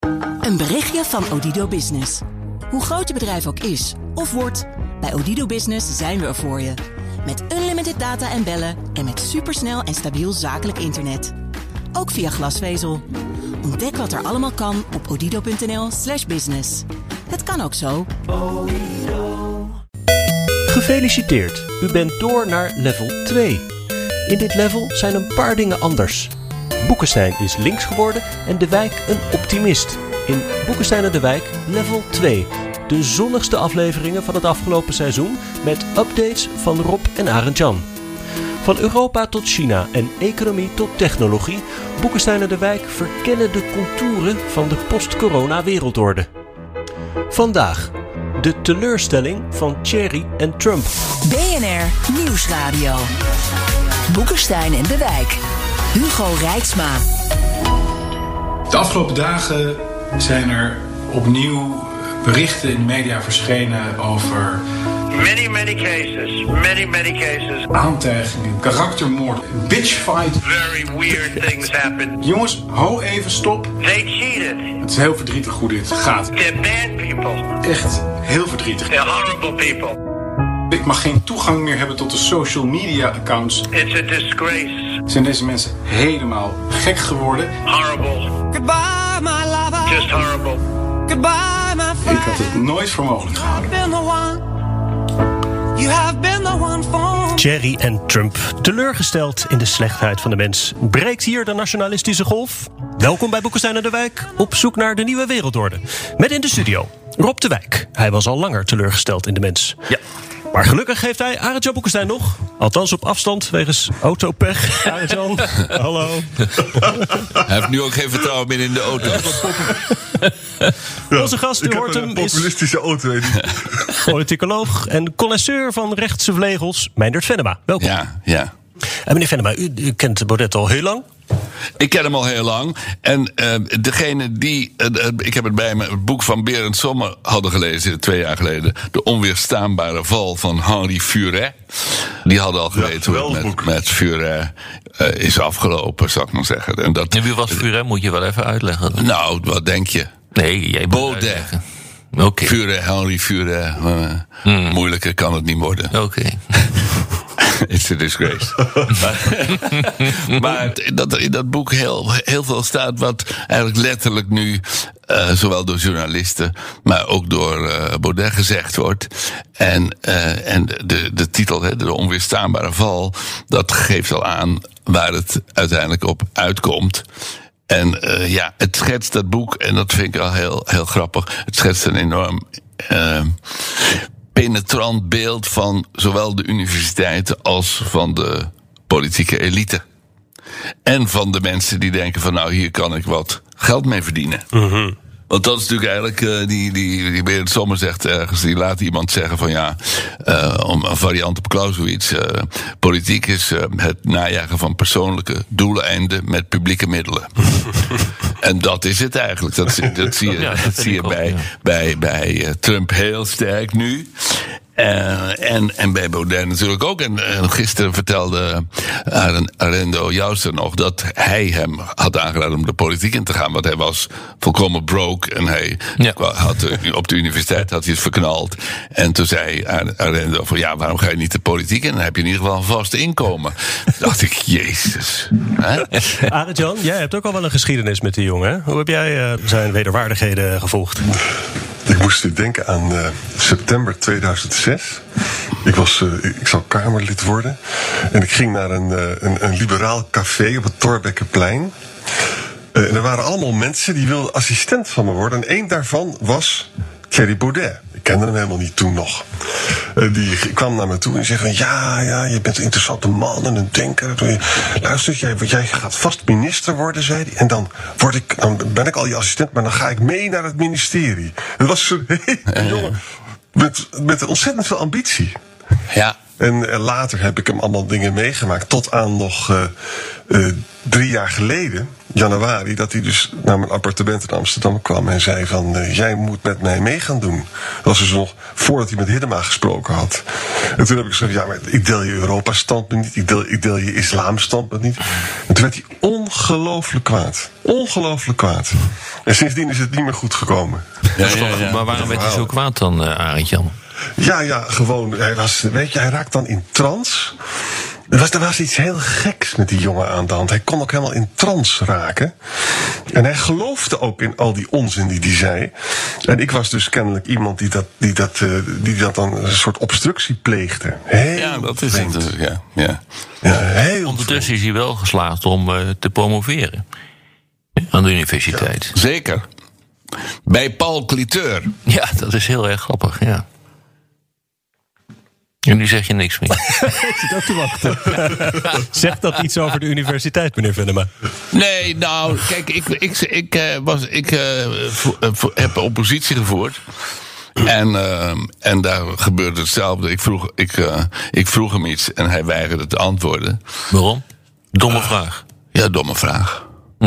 Een berichtje van Odido Business. Hoe groot je bedrijf ook is of wordt, bij Odido Business zijn we er voor je. Met unlimited data en bellen en met supersnel en stabiel zakelijk internet. Ook via glasvezel. Ontdek wat er allemaal kan op odido.nl/business. Het kan ook zo. Gefeliciteerd, u bent door naar level 2. In dit level zijn een paar dingen anders. Boekenstein is links geworden en De Wijk een optimist. In Boekenstein en De Wijk level 2. De zonnigste afleveringen van het afgelopen seizoen met updates van Rob en Arend-Jan. Van Europa tot China en economie tot technologie, Boekenstein en De Wijk verkennen de contouren van de post-corona wereldorde. Vandaag de teleurstelling van Thierry en Trump. BNR Nieuwsradio. Boekenstein en De Wijk. Hugo Reitsma. De afgelopen dagen zijn er opnieuw berichten in de media verschenen over Many cases. aantijgingen, karaktermoord, bitchfight. Very weird things happened. Jongens, ho even, stop. They cheated. Het is heel verdrietig hoe dit gaat. They're bad people. Echt heel verdrietig. They're horrible people. Ik mag geen toegang meer hebben tot de social media accounts. It's a disgrace. Zijn deze mensen helemaal gek geworden? Horrible. Goodbye, my lover. Just horrible. Goodbye, my friend. Ik had het nooit voor mogelijk gehouden. You have been the one for. Thierry en Trump, teleurgesteld in de slechtheid van de mens. Breekt hier de nationalistische golf? Welkom bij Boekenstein en De Wijk, op zoek naar de nieuwe wereldorde. Met in de studio Rob de Wijk. Hij was al langer teleurgesteld in de mens. Ja. Maar gelukkig heeft hij Arend-Jan Boekenstein nog. Althans op afstand, wegens autopech. Arend-Jan, hallo. Hij heeft nu ook geen vertrouwen meer in de auto. Onze gast, u hoort hem, een populistische auto. politicoloog en connoisseur van rechtse vlegels, Meindert Venema. Welkom. Ja. En meneer Venema, u kent Baudet al heel lang? Ik ken hem al heel lang. En degene die... ik heb het bij me, het boek van Berend Sommer hadden gelezen 2 jaar geleden. De onweerstaanbare val van Henri Furet. Die hadden al geweten hoe het met Furet is afgelopen, zou ik maar zeggen. En wie was Furet? Moet je wel even uitleggen. Nou, wat denk je? Nee, jij moet Baudet. uitleggen. Oké. Furet, Henri Furet. Moeilijker kan het niet worden. Oké. It's a disgrace. maar dat er in dat boek heel veel staat wat eigenlijk letterlijk nu zowel door journalisten, maar ook door Baudet gezegd wordt. En de titel, de onweerstaanbare val, dat geeft al aan waar het uiteindelijk op uitkomt. En het schetst dat boek, en dat vind ik al heel grappig, het schetst een enorm penetrant beeld van zowel de universiteiten als van de politieke elite. En van de mensen die denken van nou, hier kan ik wat geld mee verdienen. Mm-hmm. Want dat is natuurlijk eigenlijk, die Berend Sommer zegt ergens, die laat iemand zeggen van ja, om een variant op Clausewitz, politiek is het najagen van persoonlijke doeleinden met publieke middelen. En dat is het eigenlijk. Dat zie je bij Trump heel sterk nu. En bij Baudet natuurlijk ook. En gisteren vertelde Arendo Jouster nog dat hij hem had aangeraden om de politiek in te gaan. Want hij was volkomen broke. En hij had op de universiteit had hij het verknald. En toen zei Arendo van ja, waarom ga je niet de politiek in? Dan heb je in ieder geval een vast inkomen. Toen dacht ik, jezus. Arend-Jan, jij hebt ook al wel een geschiedenis met die jongen. Hè? Hoe heb jij zijn wederwaardigheden gevolgd? Ik moest denken aan september 2006. Ik zou Kamerlid worden. En ik ging naar een liberaal café op het Thorbeckenplein. En er waren allemaal mensen die wilden assistent van me worden. En één daarvan was Thierry Baudet. Ik kende hem helemaal niet toen nog. Die kwam naar me toe en zei van ja, je bent een interessante man en een denker. Luister, jij gaat vast minister worden, zei hij. En dan ben ik al je assistent, maar dan ga ik mee naar het ministerie. Het was zo'n hele jongen met ontzettend veel ambitie. Ja. En later heb ik hem allemaal dingen meegemaakt. Tot aan nog 3 jaar geleden. januari dat hij dus naar mijn appartement in Amsterdam kwam en zei van, jij moet met mij mee gaan doen. Dat was dus nog voordat hij met Hiddema gesproken had. En toen heb ik gezegd, ja, maar ik deel je Europa-standpunt niet, ik deel je islam-standpunt niet. En toen werd hij ongelooflijk kwaad. Ongelooflijk kwaad. En sindsdien is het niet meer goed gekomen. Maar waarom werd hij zo kwaad dan, Arend-Jan? Ja, gewoon, hij raakt dan in trance. Er was iets heel geks met die jongen aan de hand. Hij kon ook helemaal in trance raken. En hij geloofde ook in al die onzin die hij zei. En ik was dus kennelijk iemand die dat dan een soort obstructie pleegde. Heel dat is vreemd. het. Ja, heel Ondertussen is hij wel geslaagd om te promoveren aan de universiteit. Ja, zeker. Bij Paul Cliteur. Ja, dat is heel erg grappig, ja. En nu zeg je niks meer. Ik zit ook te wachten. Zegt dat iets over de universiteit, meneer Venema? Nee, nou, kijk, ik heb oppositie gevoerd. En daar gebeurde hetzelfde. Ik vroeg hem iets en hij weigerde te antwoorden. Waarom? Domme vraag. Ja, domme vraag.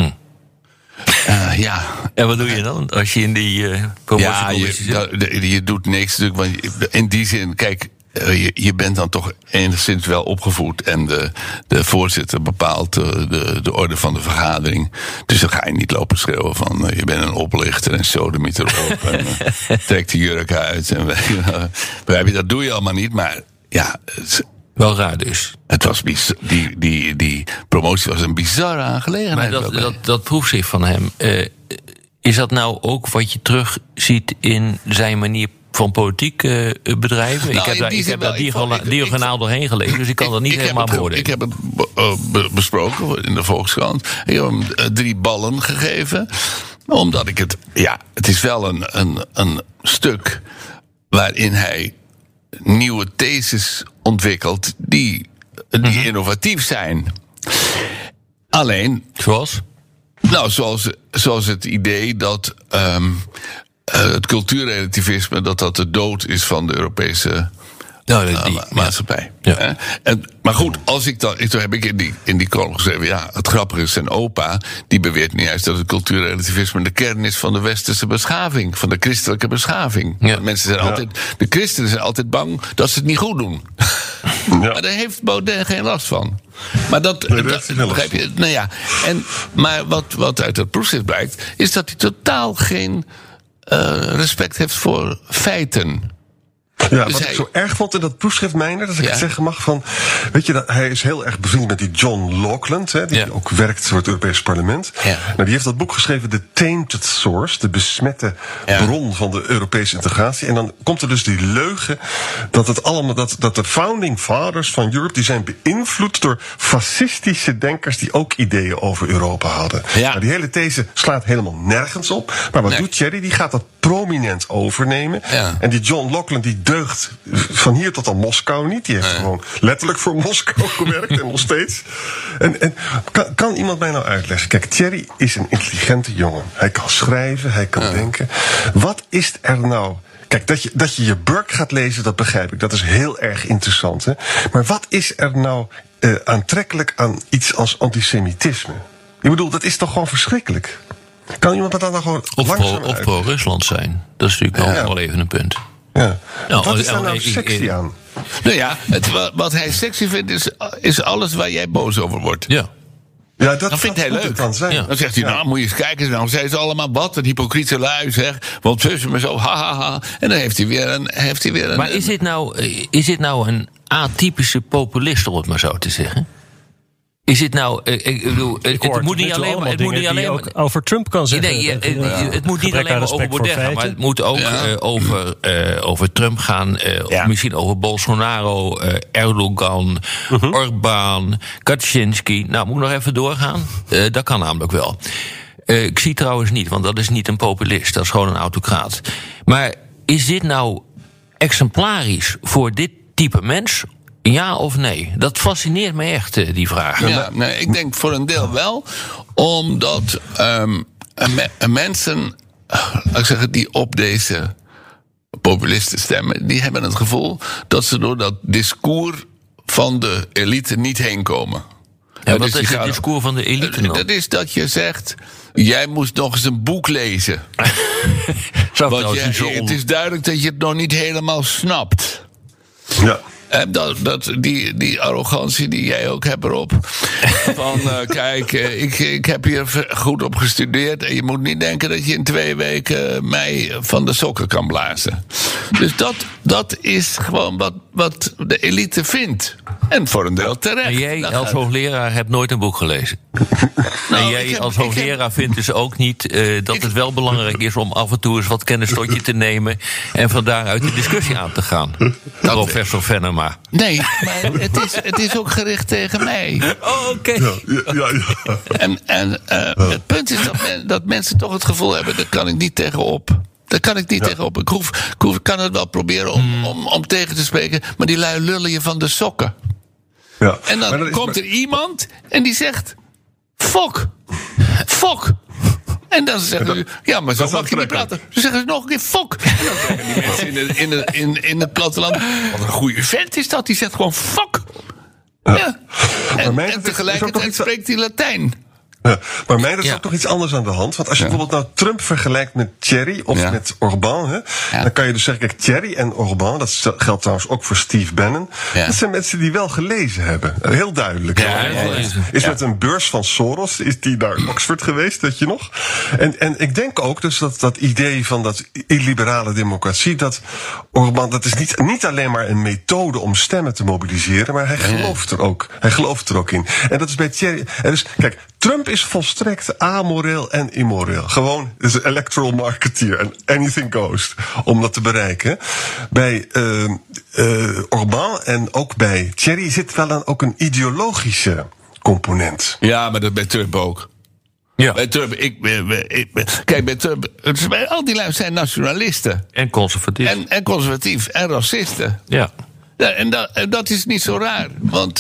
Ja. En wat doe je dan als je in die promotiecommissie zit? Je doet niks natuurlijk. Want in die zin, kijk, je bent dan toch enigszins wel opgevoed. En de voorzitter bepaalt de orde van de vergadering. Dus dan ga je niet lopen schreeuwen van je bent een oplichter en sodemiet erop. En trek de jurk uit. En begrijp je, dat doe je allemaal niet. Maar ja, wel raar dus. Het was die promotie was een bizarre aangelegenheid. Maar dat proefschrift van hem, is dat nou ook wat je terugziet in zijn manier van politiek bedrijven? Nou, ik heb daar diagonaal doorheen gelezen, dus ik kan dat niet helemaal beoordelen. Ik heb het besproken in de Volkskrant. Ik heb hem 3 ballen gegeven. Omdat ik het is wel een stuk waarin hij nieuwe theses ontwikkeld die innovatief zijn. Alleen, zoals? Nou, zoals het idee dat het cultuurrelativisme dat de dood is van de Europese maatschappij. Ja. Maar goed, toen heb ik in die column geschreven, ja, het grappige is, zijn opa die beweert niet juist dat het cultuurrelativisme de kern is van de westerse beschaving, van de christelijke beschaving. Ja. De christenen zijn altijd bang dat ze het niet goed doen. Ja. Maar daar heeft Baudet geen last van. Maar dat begrijp je. Nou ja, maar wat uit het proefschrift blijkt, is dat hij totaal geen respect heeft voor feiten. Ja, dus wat ik zo erg vond in dat proefschrift, Meijner, dat ik het zeggen mag, van, weet je, dat hij is heel erg bevriend met die John Laughlin, die ook werkt voor het Europees Parlement. Ja. Nou, die heeft dat boek geschreven, The Tainted Source, de besmette bron van de Europese integratie. En dan komt er dus die leugen dat het allemaal, dat de founding fathers van Europe, die zijn beïnvloed door fascistische denkers die ook ideeën over Europa hadden. Ja. Nou, die hele these slaat helemaal nergens op. Maar wat doet Thierry? Die gaat dat prominent overnemen. Ja. En die John Laughlin, die deugt van hier tot aan Moskou niet. Die heeft gewoon letterlijk voor Moskou gewerkt en nog steeds. En kan iemand mij nou uitleggen? Kijk, Thierry is een intelligente jongen. Hij kan schrijven, hij kan denken. Wat is er nou? Kijk, dat je Burke gaat lezen, dat begrijp ik. Dat is heel erg interessant. Hè? Maar wat is er nou aantrekkelijk aan iets als antisemitisme? Ik bedoel, dat is toch gewoon verschrikkelijk? Kan iemand dat dan gewoon Of pro-Rusland zijn. Dat is natuurlijk wel even een punt. Ja. Nou, wat is daar nou sexy aan? Nou ja, wat hij sexy vindt is alles waar jij boos over wordt. Ja. Ja, dat vindt hij leuk. Dan zegt hij, nou moet je eens kijken, nou zijn ze allemaal wat, een hypocriete lui zeg. Want tussen me zo, ha. En dan heeft hij weer een. Maar is dit nou een atypische populist, om het maar zo te zeggen? Is dit nou, het moet niet alleen ook over Trump kan zeggen. Nee, het moet niet alleen maar over Baudet gaan, maar het moet ook over Trump gaan. Of misschien over Bolsonaro, Erdogan, Orbán, Kaczynski. Nou, moet ik nog even doorgaan? Dat kan namelijk wel. Ik zie trouwens niet, want dat is niet een populist. Dat is gewoon een autocraat. Maar is dit nou exemplarisch voor dit type mens? Ja of nee? Dat fascineert me echt, die vraag. Ja, nee, ik denk voor een deel wel. Omdat mensen, laat ik zeggen, die op deze populisten stemmen, die hebben het gevoel dat ze door dat discours van de elite niet heen komen. Ja, wat is het discours van de elite dan? Dat is dat je zegt, jij moest nog eens een boek lezen. Want het is duidelijk dat je het nog niet helemaal snapt. Ja. Die arrogantie die jij ook hebt erop. Van, kijk, ik heb hier goed op gestudeerd. En je moet niet denken dat je in 2 weken mij van de sokken kan blazen. Dus dat is gewoon wat de elite vindt. En voor een deel terecht. En jij als hoogleraar hebt nooit een boek gelezen. En jij als hoogleraar vindt dus ook niet dat het wel belangrijk is om af en toe eens wat kennis tot je te nemen en van daaruit de discussie aan te gaan. Professor Venema. Nee, maar het is ook gericht tegen mij. Oh, oké. Ja. En het punt is dat mensen toch het gevoel hebben, daar kan ik niet tegenop. Daar kan ik niet tegenop. Ik kan het wel proberen om tegen te spreken, maar die lui lullen je van de sokken. Ja. En dan komt er iemand en die zegt, fok. En dan zeggen ze, ja, maar zo mag je niet praten. Ze zeggen ze nog een keer, fok. En dan zeggen die mensen in het platteland, wat een goede vent is dat. Die zegt gewoon, fok. Ja. En tegelijkertijd spreekt hij Latijn. Ja, maar mij is ook nog iets anders aan de hand. Want als je bijvoorbeeld nou Trump vergelijkt met Thierry of met Orbán, dan kan je dus zeggen, kijk, Thierry en Orbán, dat geldt trouwens ook voor Steve Bannon, dat zijn mensen die wel gelezen hebben. Heel duidelijk. Is met een beurs van Soros, is die naar Oxford geweest, weet je nog? En ik denk ook dus dat idee van dat illiberale democratie, dat Orbán, dat is niet alleen maar een methode om stemmen te mobiliseren, maar hij gelooft er ook. Hij gelooft er ook in. En dat is bij Thierry. En dus, kijk, Trump is volstrekt amoreel en immoreel. Gewoon is een electoral marketeer en anything goes om dat te bereiken. Bij Orbán en ook bij Thierry zit wel ook een ideologische component. Ja, maar dat bij Trump ook. Ja. Bij Trump, kijk, bij Trump, al die lui zijn nationalisten. En conservatief. En conservatief en racisten. Ja. En dat is niet zo raar. Want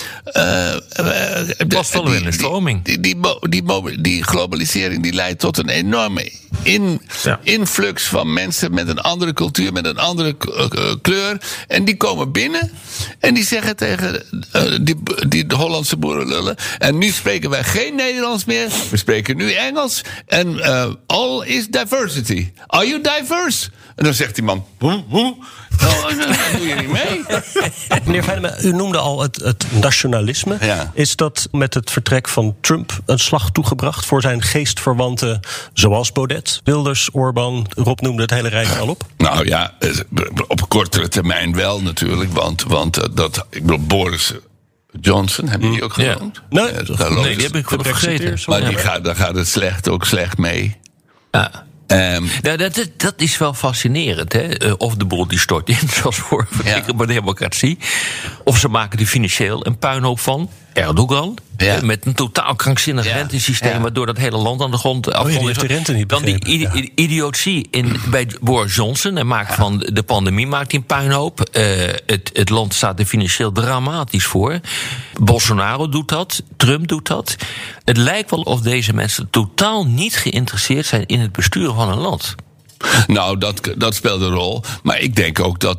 was wel weer een stroming. Die globalisering die leidt tot een enorme influx van mensen met een andere cultuur, met een andere kleur. En die komen binnen en die zeggen tegen die Hollandse boerenlullen, en nu spreken wij geen Nederlands meer, we spreken nu Engels. En all is diversity. Are you diverse? En dan zegt die man, hoe? Nou, dat doe je niet mee. Meneer Venema, u noemde al het nationalisme. Ja. Is dat met het vertrek van Trump een slag toegebracht voor zijn geestverwanten, zoals Baudet, Wilders, Orbán, Rob noemde het hele rijtje al op? Nou ja, op kortere termijn wel natuurlijk. Want ik bedoel, Boris Johnson, hebben die ook genoemd? Ja. Nee, die heb ik vergeten. Maar daar gaat het slecht mee. Ja. Dat is wel fascinerend, hè? Of de boel die stort in, zoals voor de democratie. Of ze maken er financieel een puinhoop van. Erdogan, met een totaal krankzinnig rentesysteem, waardoor dat hele land aan de grond afkomt. Heeft de rente niet dan die idiotie bij Boris Johnson en maakt van de pandemie maakt hij een puinhoop. Het land staat er financieel dramatisch voor. Bolsonaro doet dat, Trump doet dat. Het lijkt wel of deze mensen totaal niet geïnteresseerd zijn in het besturen van een land. Nou, dat speelt een rol. Maar ik denk ook dat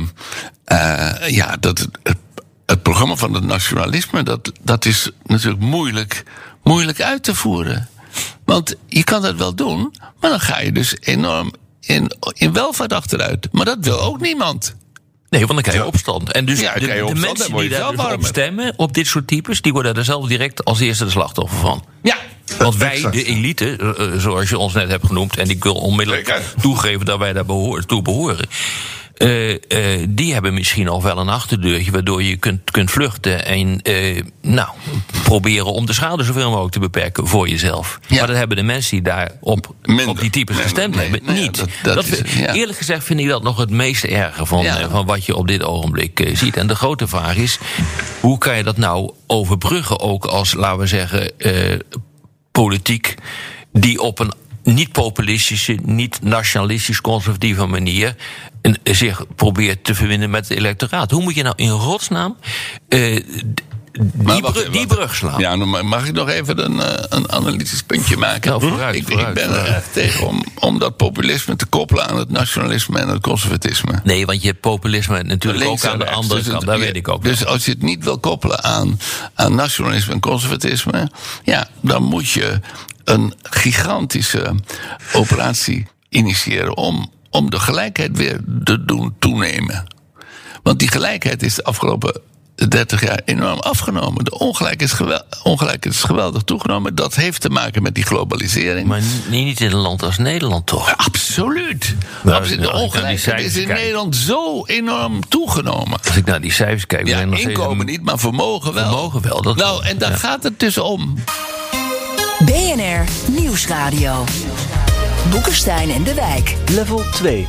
het programma van het nationalisme, dat is natuurlijk moeilijk uit te voeren. Want je kan dat wel doen, maar dan ga je dus enorm in welvaart achteruit. Maar dat wil ook niemand. Nee, want dan krijg je opstand. En dus de mensen die daar dus op stemmen, op dit soort types, die worden er zelf direct als eerste de slachtoffer van. Ja. Want wij, de elite, zoals je ons net hebt genoemd, en ik wil onmiddellijk toegeven dat wij daar toe behoren, die hebben misschien al wel een achterdeurtje waardoor je kunt vluchten en proberen om de schade zoveel mogelijk te beperken voor jezelf. Ja. Maar dat hebben de mensen die daar op die types gestemd hebben niet. Eerlijk gezegd vind ik dat nog het meest erge van wat je op dit ogenblik ziet. En de grote vraag is, hoe kan je dat nou overbruggen ook als, laten we zeggen, politiek die op een niet-populistische, niet-nationalistisch-conservatieve manier zich probeert te verbinden met het electoraat. Hoe moet je nou in godsnaam die brug slaan. Ja, mag ik nog even een analytisch puntje maken? Nou, vooruit, ik ben er echt tegen om dat populisme te koppelen aan het nationalisme en het conservatisme. Nee, want je hebt populisme natuurlijk ook aan de andere kant. Dat weet ik ook. Dus als je het niet wil koppelen aan nationalisme en conservatisme, ja, dan moet je een gigantische operatie initiëren om de gelijkheid weer te doen toenemen. Want die gelijkheid is de afgelopen 30 jaar enorm afgenomen. De ongelijkheid is geweldig toegenomen. Dat heeft te maken met die globalisering. Maar niet in een land als Nederland, toch? Ja, absoluut. De ongelijkheid is in Nederland zo enorm toegenomen. Als ik naar die cijfers kijk... Ja, inkomen niet, maar vermogen wel. Vermogen wel. Nou, en daar gaat het dus om. BNR Nieuwsradio. Boekenstein en de Wijk. Level 2.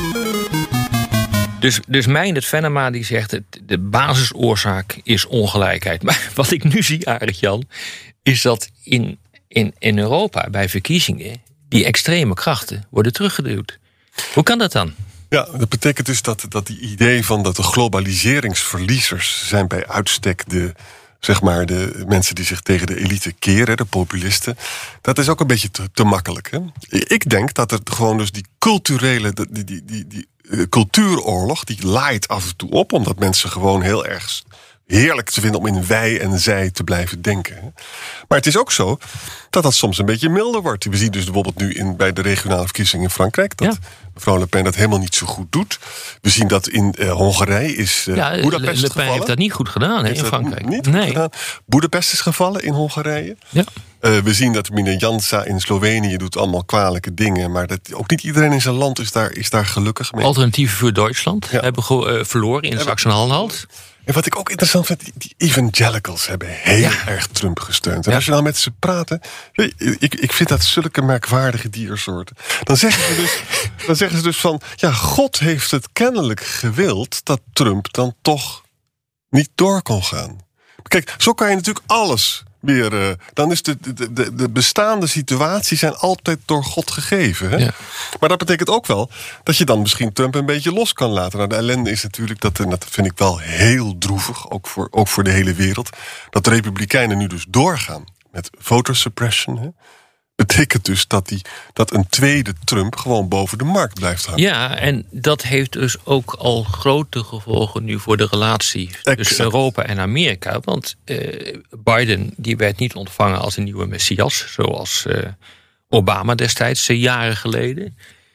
Dus Meindert Venema die zegt... de basisoorzaak is ongelijkheid. Maar wat ik nu zie, Arend-Jan... is dat in Europa bij verkiezingen... die extreme krachten worden teruggeduwd. Hoe kan dat dan? Ja, dat betekent dus dat die idee van dat de globaliseringsverliezers... zijn bij uitstek de mensen die zich tegen de elite keren, de populisten. Dat is ook een beetje te makkelijk. Hè? Ik denk dat er gewoon dus die culturele... die cultuuroorlog, die laait af en toe op... omdat mensen gewoon heel erg heerlijk te vinden om in wij en zij te blijven denken. Maar het is ook zo dat soms een beetje milder wordt. We zien dus bijvoorbeeld nu bij de regionale verkiezingen in Frankrijk... dat mevrouw Le Pen dat helemaal niet zo goed doet. We zien dat in Hongarije is Boedapest Le Pen heeft dat niet goed gedaan in Frankrijk. Niet goed gedaan. Boedapest is gevallen in Hongarije. Ja. We zien dat meneer Janša in Slovenië doet allemaal kwalijke dingen... maar ook niet iedereen in zijn land is daar gelukkig mee. Alternatieven voor Duitsland hebben verloren in Sachsen-Anhalt. En wat ik ook interessant vind, die evangelicals hebben heel erg Trump gesteund. En als je nou met ze praat, ik vind dat zulke merkwaardige diersoorten. Dan zeggen ze dus van, ja, God heeft het kennelijk gewild dat Trump dan toch niet door kon gaan. Kijk, zo kan je natuurlijk alles weer... dan is de bestaande situaties zijn altijd door God gegeven. Hè? Ja. Maar dat betekent ook wel dat je dan misschien Trump een beetje los kan laten. Nou, de ellende is natuurlijk, en dat vind ik wel heel droevig, ook voor de hele wereld, dat de Republikeinen nu dus doorgaan met voter suppression. Hè? Betekent dus dat een tweede Trump gewoon boven de markt blijft hangen. Ja, en dat heeft dus ook al grote gevolgen nu voor de relatie tussen Europa en Amerika. Want Biden die werd niet ontvangen als een nieuwe Messias, zoals Obama destijds, jaren geleden.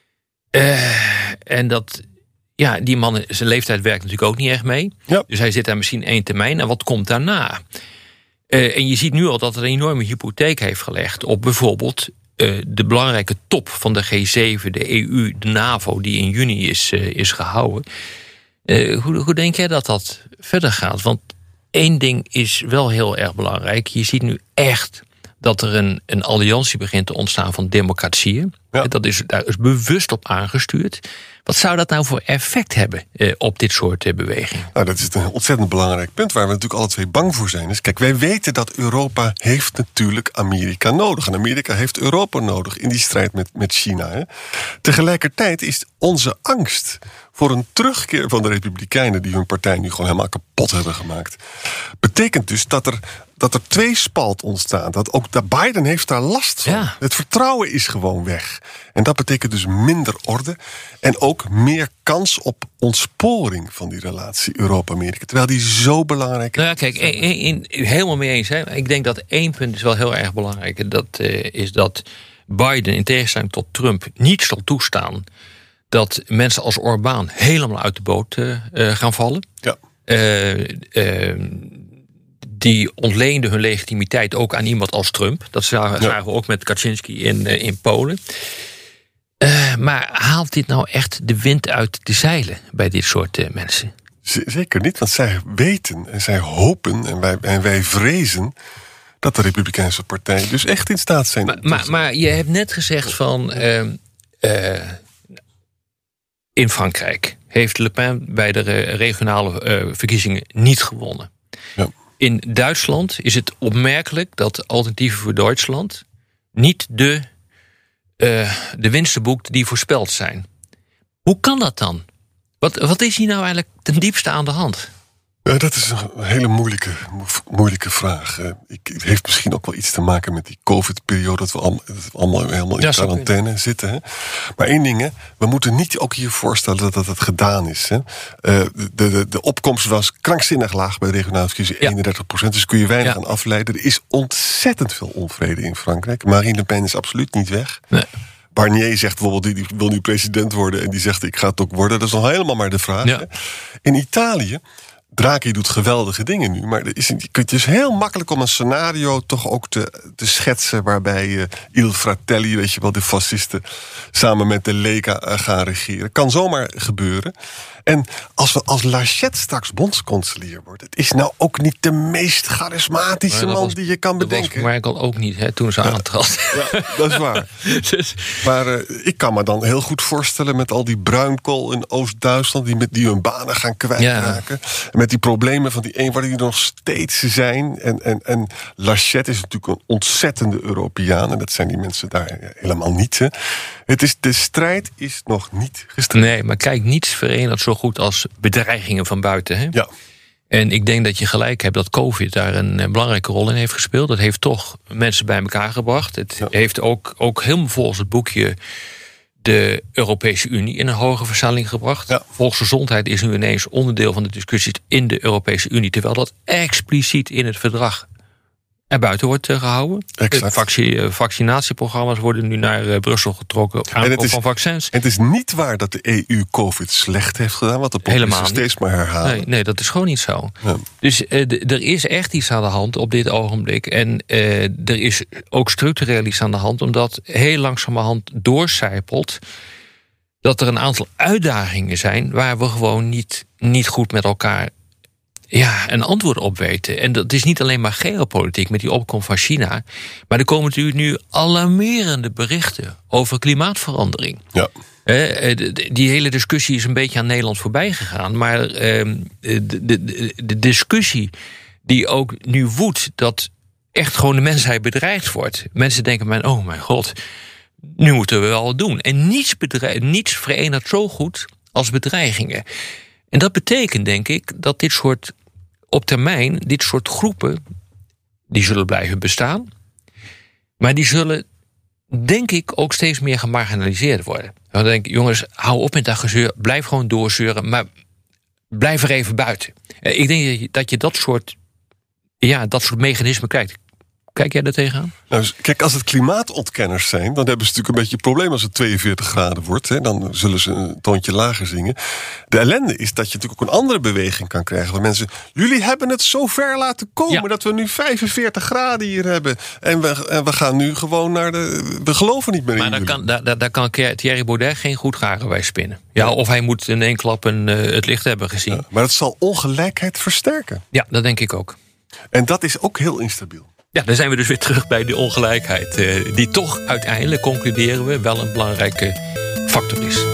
En die man, zijn leeftijd werkt natuurlijk ook niet echt mee. Ja. Dus hij zit daar misschien 1 termijn. En wat komt daarna? En je ziet nu al dat het een enorme hypotheek heeft gelegd op bijvoorbeeld de belangrijke top van de G7, de EU, de NAVO, die in juni is gehouden. Hoe denk jij dat verder gaat? Want één ding is wel heel erg belangrijk. Je ziet nu echt dat er een alliantie begint te ontstaan van democratieën. Ja. Daar is bewust op aangestuurd. Wat zou dat nou voor effect hebben op dit soort bewegingen? Nou, dat is een ontzettend belangrijk punt waar we natuurlijk alle twee bang voor zijn. Dus kijk, wij weten dat Europa heeft natuurlijk Amerika nodig. En Amerika heeft Europa nodig in die strijd met China. Hè. Tegelijkertijd is onze angst voor een terugkeer van de Republikeinen, die hun partij nu gewoon helemaal kapot hebben gemaakt, betekent dus dat er tweespalt ontstaat. Dat Biden heeft daar last van. Ja. Het vertrouwen is gewoon weg. En dat betekent dus minder orde en ook meer kans op ontsporing van die relatie Europa-Amerika. Terwijl die zo belangrijk is. Nou ja, kijk, helemaal mee eens. Hè. Ik denk dat 1 punt is wel heel erg belangrijk. Dat is dat Biden in tegenstelling tot Trump niet zal toestaan dat mensen als Orbán helemaal uit de boot gaan vallen. Ja. Die ontleenden hun legitimiteit ook aan iemand als Trump. Dat zagen we ook met Kaczynski in Polen. Maar haalt dit nou echt de wind uit de zeilen bij dit soort mensen? Zeker niet, want zij weten en zij hopen en wij vrezen dat de Republikeinse partij dus echt in staat zijn. Maar je hebt net gezegd van in Frankrijk heeft Le Pen bij de regionale verkiezingen niet gewonnen. Ja. In Duitsland is het opmerkelijk dat Alternatieven voor Duitsland niet de winsten boekt die voorspeld zijn. Hoe kan dat dan? Wat is hier nou eigenlijk ten diepste aan de hand? Ja, dat is een hele moeilijke vraag. Het heeft misschien ook wel iets te maken met die COVID-periode, dat we allemaal helemaal in quarantaine zitten. Hè? Maar één ding, hè, we moeten niet ook hier voorstellen dat het gedaan is. Hè? De opkomst was krankzinnig laag bij de regionale verkiezingen, 31%. Dus kun je weinig aan afleiden. Er is ontzettend veel onvrede in Frankrijk. Marine Le Pen is absoluut niet weg. Nee. Barnier zegt bijvoorbeeld, die wil nu president worden en die zegt, ik ga het ook worden. Dat is nog helemaal maar de vraag. Ja. In Italië, Draghi doet geweldige dingen nu, maar het is heel makkelijk om een scenario toch ook te schetsen waarbij Il Fratelli, weet je wel, de fascisten, samen met de Lega gaan regeren. Kan zomaar gebeuren. En als Laschet straks bondskanselier wordt, het is nou ook niet de meest charismatische man die je kan bedenken. Dat was Merkel ook niet, hè, toen ze aantrad. Ja, dat is waar. Maar ik kan me dan heel goed voorstellen met al die bruinkool in Oost-Duitsland, die hun banen gaan kwijtraken. En met die problemen van die eenvoud die er nog steeds zijn. En Laschet is natuurlijk een ontzettende Europeaan. En dat zijn die mensen daar helemaal niet. Hè. De strijd is nog niet gestreden. Nee, maar kijk, niets verenigt zo goed als bedreigingen van buiten. Hè? Ja. En ik denk dat je gelijk hebt dat COVID daar een belangrijke rol in heeft gespeeld. Dat heeft toch mensen bij elkaar gebracht. Het heeft ook helemaal volgens het boekje de Europese Unie in een hogere versnelling gebracht. Ja. Volksgezondheid is nu ineens onderdeel van de discussies in de Europese Unie, terwijl dat expliciet in het verdrag er buiten wordt gehouden. Vaccinatieprogramma's worden nu naar Brussel getrokken. Aankoop van vaccins. En het is niet waar dat de EU COVID slecht heeft gedaan, wat de populisten steeds maar herhalen. Nee, dat is gewoon niet zo. Ja. Dus er is echt iets aan de hand op dit ogenblik. En er is ook structureel iets aan de hand, omdat heel langzamerhand doorcijpelt dat er een aantal uitdagingen zijn waar we gewoon niet goed met elkaar een antwoord op weten. En dat is niet alleen maar geopolitiek met die opkomst van China, maar er komen natuurlijk nu alarmerende berichten over klimaatverandering. Ja. Die hele discussie is een beetje aan Nederland voorbij gegaan, maar de discussie die ook nu woedt, dat echt gewoon de mensheid bedreigd wordt. Mensen denken, oh mijn god, nu moeten we wel wat doen. En niets verenigt zo goed als bedreigingen. En dat betekent, denk ik, dat op termijn dit soort groepen, die zullen blijven bestaan, maar die zullen, denk ik, ook steeds meer gemarginaliseerd worden. Dan denk ik, jongens, hou op met dat gezeur, blijf gewoon doorzeuren, maar blijf er even buiten. Ik denk dat je dat soort mechanismen krijgt. Kijk jij daar tegenaan? Nou, kijk, als het klimaatontkenners zijn, dan hebben ze natuurlijk een beetje een probleem als het 42 graden wordt. Hè, dan zullen ze een toontje lager zingen. De ellende is dat je natuurlijk ook een andere beweging kan krijgen. Waar mensen, jullie hebben het zo ver laten komen dat we nu 45 graden hier hebben. En we gaan nu gewoon we geloven niet meer in jullie. Maar daar kan Thierry Baudet geen goed garen bij spinnen. Ja, of hij moet in één klap het licht hebben gezien. Ja, maar het zal ongelijkheid versterken. Ja, dat denk ik ook. En dat is ook heel instabiel. Ja, dan zijn we dus weer terug bij de ongelijkheid. Die toch uiteindelijk, concluderen we, wel een belangrijke factor is.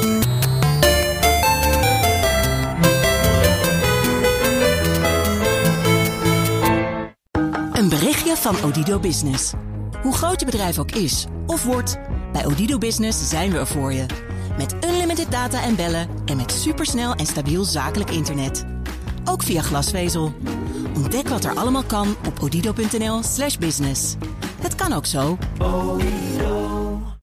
Een berichtje van Odido Business. Hoe groot je bedrijf ook is of wordt, bij Odido Business zijn we er voor je. Met unlimited data en bellen en met supersnel en stabiel zakelijk internet. Ook via glasvezel. Ontdek wat er allemaal kan op odido.nl/business. Het kan ook zo.